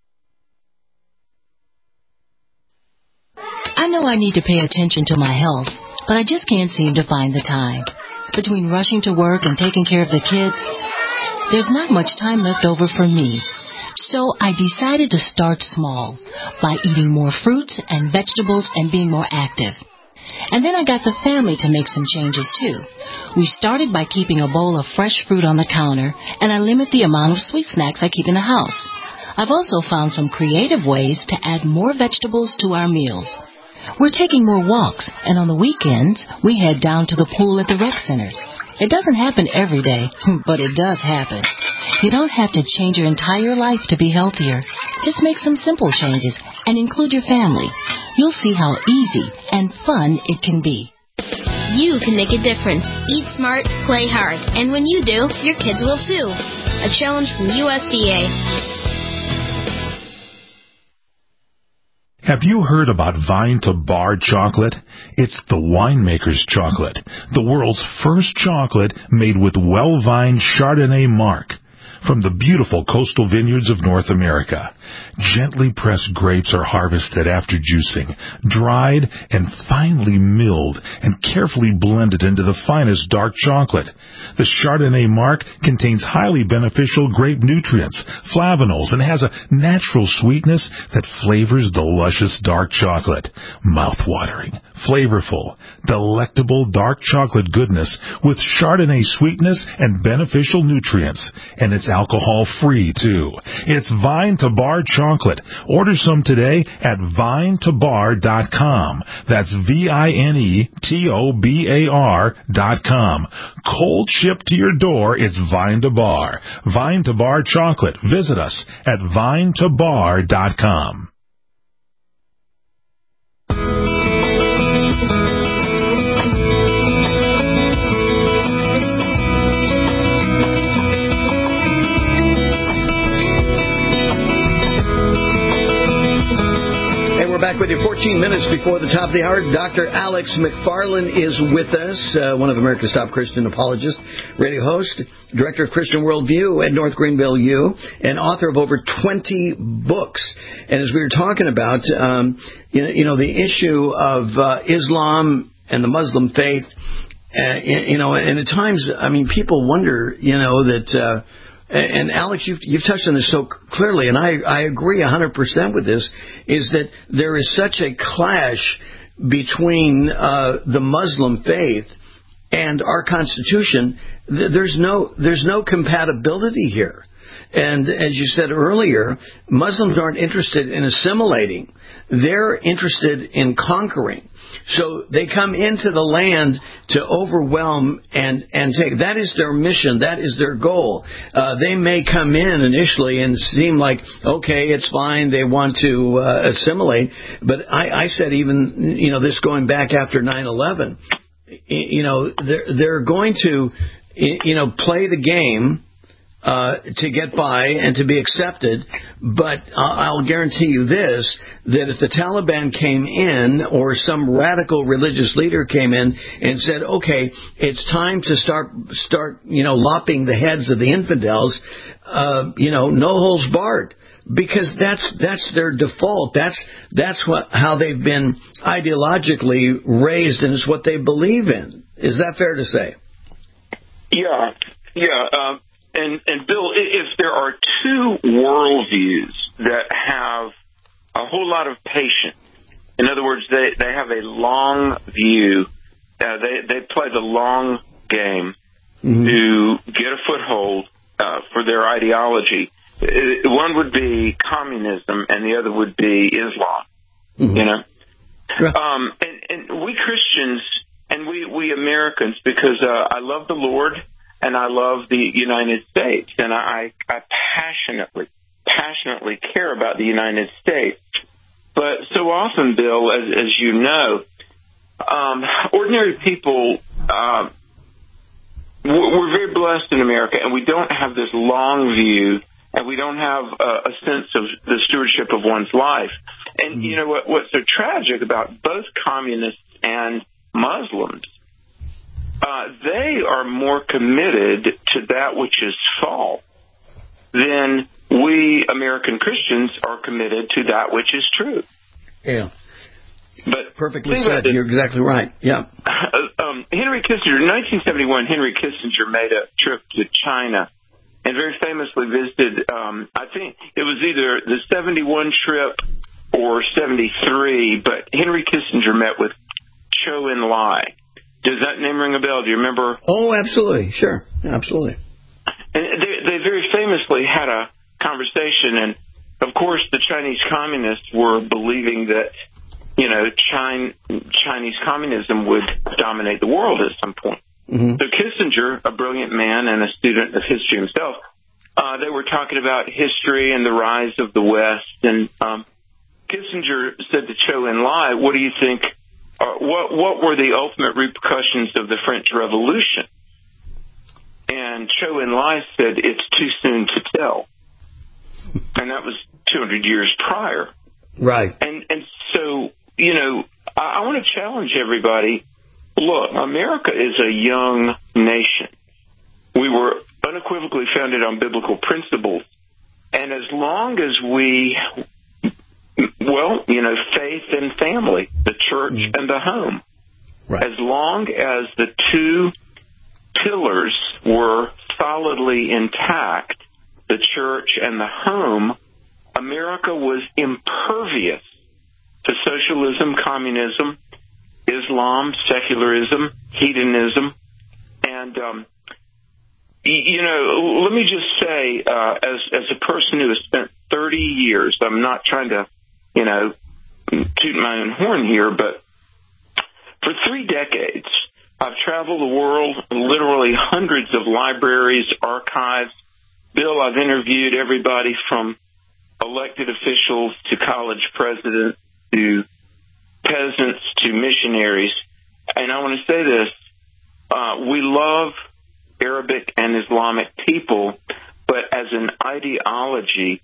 I know I need to pay attention to my health, but I just can't seem to find the time. Between rushing to work and taking care of the kids, there's not much time left over for me. So I decided to start small by eating more fruits and vegetables and being more active. And then I got the family to make some changes too. We started by keeping a bowl of fresh fruit on the counter, and I limit the amount of sweet snacks I keep in the house. I've also found some creative ways to add more vegetables to our meals. We're taking more walks, and on the weekends, we head down to the pool at the rec center. It doesn't happen every day, but it does happen. You don't have to change your entire life to be healthier. Just make some simple changes and include your family. You'll see how easy and fun it can be. You can make a difference. Eat smart, play hard. And when you do, your kids will too. A challenge from USDA. Have you heard about Vine to Bar chocolate? It's the winemaker's chocolate, the world's first chocolate made with well-vined Chardonnay marc from the beautiful coastal vineyards of North America. Gently pressed grapes are harvested after juicing, dried and finely milled and carefully blended into the finest dark chocolate. The Chardonnay marc contains highly beneficial grape nutrients, flavanols, and has a natural sweetness that flavors the luscious dark chocolate. Mouth-watering, flavorful, delectable dark chocolate goodness with Chardonnay sweetness and beneficial nutrients. And it's alcohol-free, too. It's Vine to Bar chocolate. Order some today at vinetobar.com. That's VINETOBAR.com. Cold shipped to your door, it's Vine to Bar. Vine to Bar chocolate. Visit us at vinetobar.com. We're back with you 14 minutes before the top of the hour. Dr. Alex McFarland is with us, one of America's top Christian apologists, radio host, director of Christian Worldview at North Greenville U, and author of over 20 books. And as we were talking about, the issue of Islam and the Muslim faith, and at times, people wonder, that... And Alex, you've touched on this so clearly, and I agree 100% with this, is that there is such a clash between the Muslim faith and our Constitution. There's no compatibility here. And as you said earlier, Muslims aren't interested in assimilating. They're interested in conquering. So they come into the land to overwhelm and take. That is their mission. That is their goal. They may come in initially and seem like, okay, it's fine. They want to assimilate. But I said even, this going back after 9/11, they're going to, play the game to get by and to be accepted, but I'll guarantee you this, that if the Taliban came in or some radical religious leader came in and said, okay, it's time to start lopping the heads of the infidels, no holds barred. Because that's their default. That's how they've been ideologically raised, and it's what they believe in. Is that fair to say? Yeah. And Bill, if there are two worldviews that have a whole lot of patience, in other words, they have a long view, they play the long game to get a foothold for their ideology. One would be communism, and the other would be Islam. And we Christians and we Americans, because I love the Lord and I love the United States, and I passionately passionately care about the United States. But so often, Bill, as you know, ordinary people, we're very blessed in America, and we don't have this long view, and we don't have a sense of the stewardship of one's life. And you know what's so tragic about both communists and Muslims? They are more committed to that which is false than we American Christians are committed to that which is true. Yeah. But perfectly said. You're exactly right. Yeah. Henry Kissinger, in 1971, Henry Kissinger made a trip to China and very famously visited, I think it was either the 71 trip or 73, but Henry Kissinger met with Zhou Enlai. Does that name ring a bell? Do you remember? Oh, absolutely. Sure. Absolutely. And they very famously had a conversation, and of course the Chinese communists were believing that, you know, Chinese communism would dominate the world at some point. Mm-hmm. So Kissinger, a brilliant man and a student of history himself, they were talking about history and the rise of the West, and Kissinger said to Zhou Enlai, what do you think, what were the ultimate repercussions of the French Revolution? And Zhou Enlai said, it's too soon to tell. And that was 200 years prior. Right. And so, you know, I want to challenge everybody. Look, America is a young nation. We were unequivocally founded on biblical principles. And as long as we, well, you know, faith and family, the church and the home, right. As long as the two pillars were solidly intact, the church and the home, America was impervious to socialism, communism, Islam, secularism, hedonism. And, you know, let me just say, as a person who has spent 30 years, I'm not trying to, you know, toot my own horn here, but for 3 decades, I've traveled the world, literally hundreds of libraries, archives. Bill, I've interviewed everybody from elected officials to college presidents to peasants to missionaries. And I want to say this, we love Arabic and Islamic people, but as an ideology,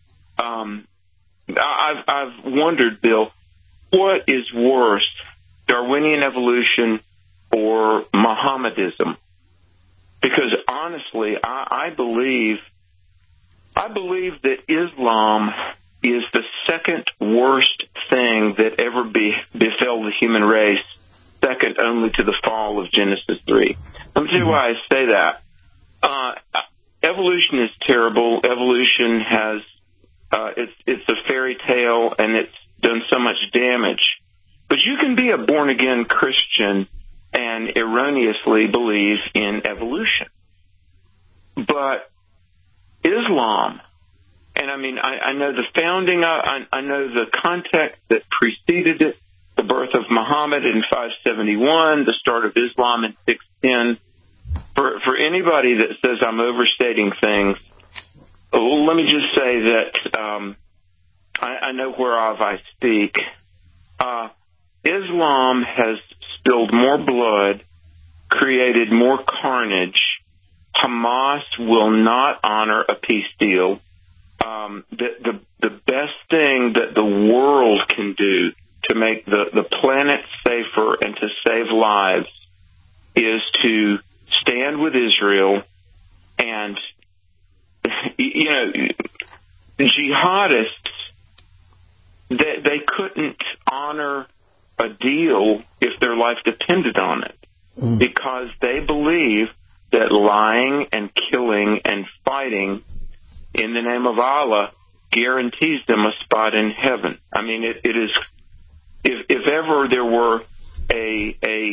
I've wondered, Bill, what is worse, Darwinian evolution or Mohammedism? Because honestly, I believe that Islam is the second worst thing that ever befell the human race, second only to the fall of Genesis 3. Let me tell you why I say that. Evolution is terrible. Evolution has, it's a fairy tale, and it's done so much damage. But you can be a born-again Christian and erroneously believe in evolution. But Islam, and I mean, I know the founding, I know the context that preceded it, the birth of Muhammad in 571, the start of Islam in 610. For anybody that says I'm overstating things, let me just say that I know whereof I speak. Islam has spilled more blood, created more carnage. Hamas will not honor a peace deal. The best thing that the world can do to make the planet safer and to save lives is to stand with Israel. And, you know, jihadists, they couldn't honor a deal if their life depended on it, because they believe that lying and killing and fighting in the name of Allah guarantees them a spot in heaven. I mean, it is, if ever there were a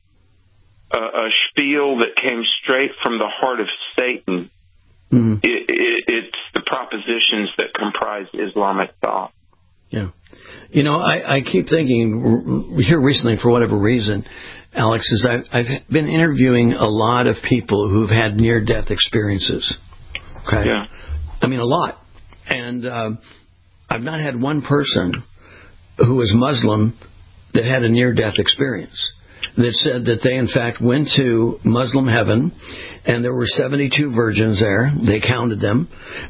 spiel that came straight from the heart of Satan, it's the propositions that comprise Islamic thought. Yeah. You know, I keep thinking here recently, for whatever reason, Alex, is I've been interviewing a lot of people who've had near-death experiences. Okay? Yeah. I mean, a lot. And I've not had one person who was Muslim that had a near-death experience that said that they, in fact, went to Muslim heaven, and there were 72 virgins there. They counted them.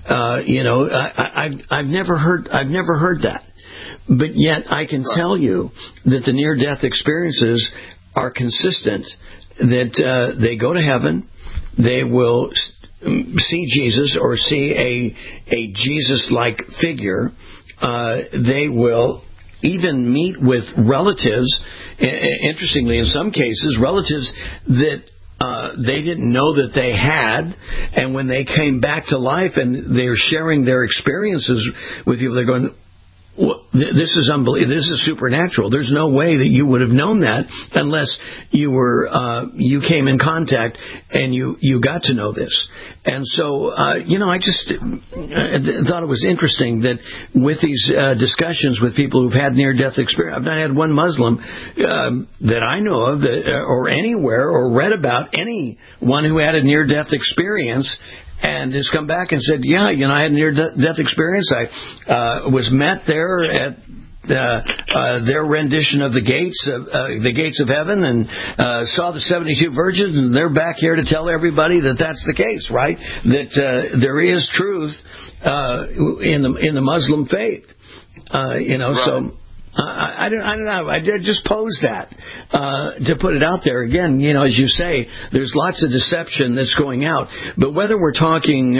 I've never heard that. But yet I can tell you that the near-death experiences are consistent, that they go to heaven, they will see Jesus or see a Jesus-like figure. They will even meet with relatives, interestingly in some cases, relatives that they didn't know that they had, and when they came back to life and they're sharing their experiences with you, they're going, well, this is unbelievable. This is supernatural. There's no way that you would have known that unless you came in contact and you got to know this. And so, I just thought it was interesting that with these discussions with people who've had near-death experience, I've not had one Muslim that I know of or anywhere or read about anyone who had a near-death experience and has come back and said, yeah, I had a near-death experience. I was met there at their rendition of the gates of heaven, and saw the 72 virgins, and they're back here to tell everybody that that's the case, right? That there is truth in the Muslim faith, right. So. I don't know. I just posed that to put it out there. Again, as you say, there's lots of deception that's going out. But whether we're talking,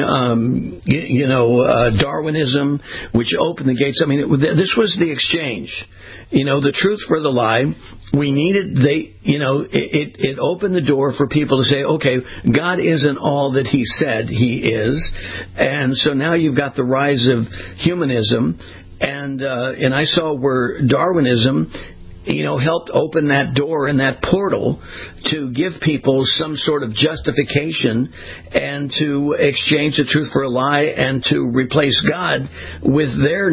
Darwinism, which opened the gates. I mean, this was the exchange. The truth for the lie. We needed. It opened the door for people to say, okay, God isn't all that He said He is, and so now you've got the rise of humanism. And I saw where Darwinism, helped open that door and that portal to give people some sort of justification and to exchange the truth for a lie and to replace God with their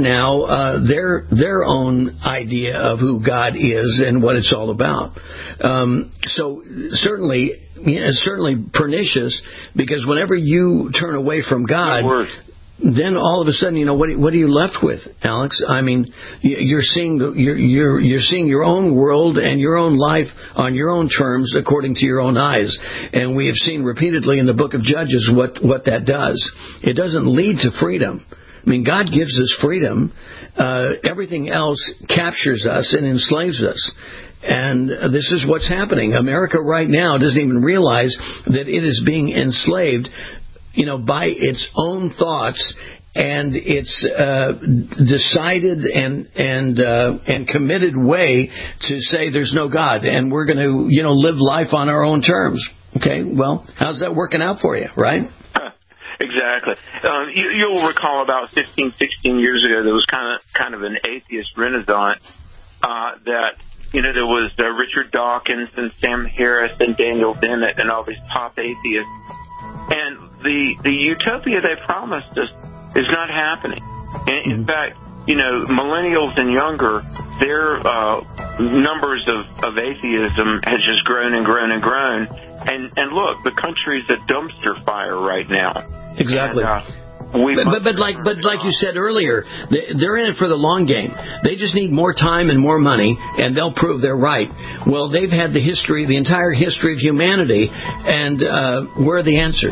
own idea of who God is and what it's all about. So certainly pernicious, because whenever you turn away from God, then all of a sudden, what are you left with, Alex? I mean, you're seeing your own world and your own life on your own terms according to your own eyes. And we have seen repeatedly in the book of Judges what that does. It doesn't lead to freedom. I mean, God gives us freedom. Everything else captures us and enslaves us. And this is what's happening. America right now doesn't even realize that it is being enslaved by its own thoughts and its decided and committed way to say there's no God and we're going to live life on our own terms. Okay, well, how's that working out for you, right? Exactly. You'll recall about 15, 16 years ago there was kind of an atheist renaissance that there was Richard Dawkins and Sam Harris and Daniel Dennett and all these top atheists. And the utopia they promised us is not happening. In fact, millennials and younger, their numbers of atheism has just grown and grown and grown. And look, the country's a dumpster fire right now. Exactly. And, But like you said earlier, they're in it for the long game. They just need more time and more money, and they'll prove they're right. Well, they've had the entire history of humanity, and where are the answers?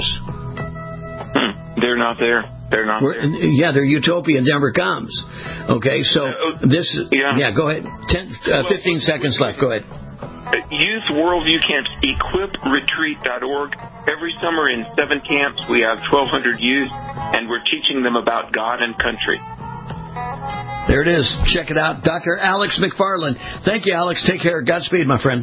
They're not there. They're not there. Yeah, their utopia never comes. Okay, so this is... Yeah, go ahead. 15 seconds left. Go ahead. Youth Worldview Camps, equipretreat.org. Every summer in 7 camps, we have 1,200 youth, and we're teaching them about God and country. There it is. Check it out. Dr. Alex McFarland. Thank you, Alex. Take care. Godspeed, my friend.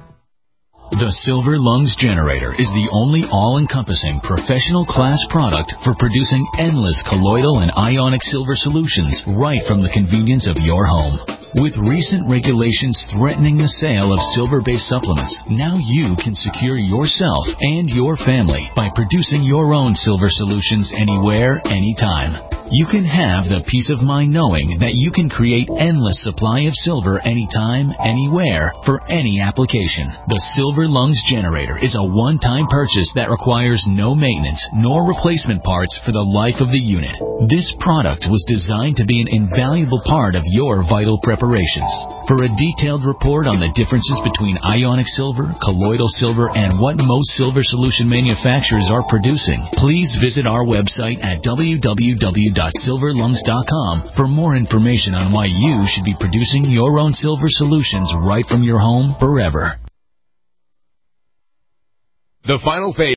The Silver Lungs Generator is the only all-encompassing professional class product for producing endless colloidal and ionic silver solutions right from the convenience of your home. With recent regulations threatening the sale of silver-based supplements, now you can secure yourself and your family by producing your own silver solutions anywhere, anytime. You can have the peace of mind knowing that you can create endless supply of silver anytime, anywhere, for any application. The Silver Lungs Generator is a one-time purchase that requires no maintenance nor replacement parts for the life of the unit. This product was designed to be an invaluable part of your vital preparations. For a detailed report on the differences between ionic silver, colloidal silver, and what most silver solution manufacturers are producing, please visit our website at www.silverlungs.com for more information on why you should be producing your own silver solutions right from your home forever. The final phase